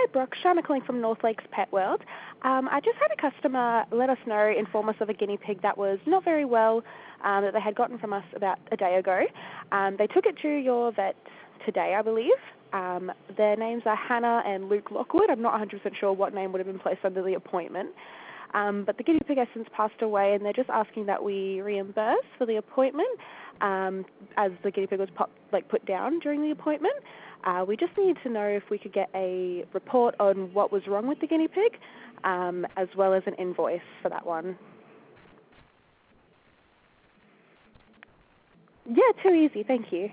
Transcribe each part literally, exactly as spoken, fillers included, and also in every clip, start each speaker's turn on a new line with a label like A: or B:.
A: Brooke. Shana calling from North Lakes Pet World. Um, I just had a customer let us know, inform us of a guinea pig that was not very well, um, that they had gotten from us about a day ago. Um, they took it to your vet today, I believe. Um, their names are Hannah and Luke Lockwood. I'm not one hundred percent sure what name would have been placed under the appointment. Um, but the guinea pig has since passed away, and they're just asking that we reimburse for the appointment, um, as the guinea pig was pop, like put down during the appointment. Uh, we just need to know if we could get a report on what was wrong with the guinea pig, um, as well as an invoice for that one. Yeah, too easy. Thank you.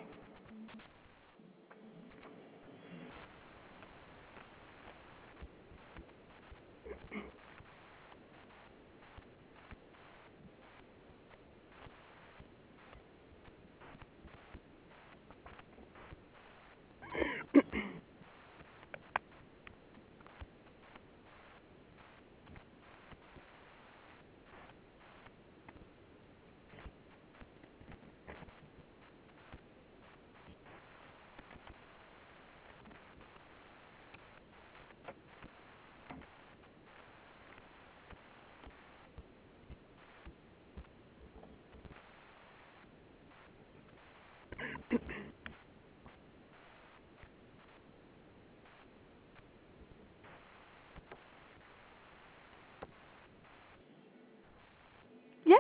A: Yep.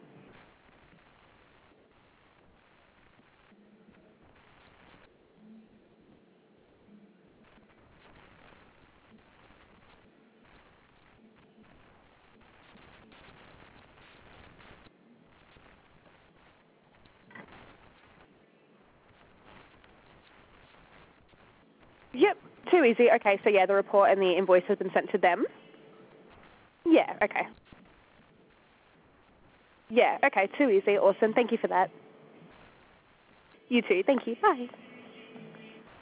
A: Yep, too easy. Okay, so yeah, the report and the invoice has been sent to them. Yeah, okay. Yeah, okay, too easy. Awesome. Thank you for that. You too. Thank you. Bye.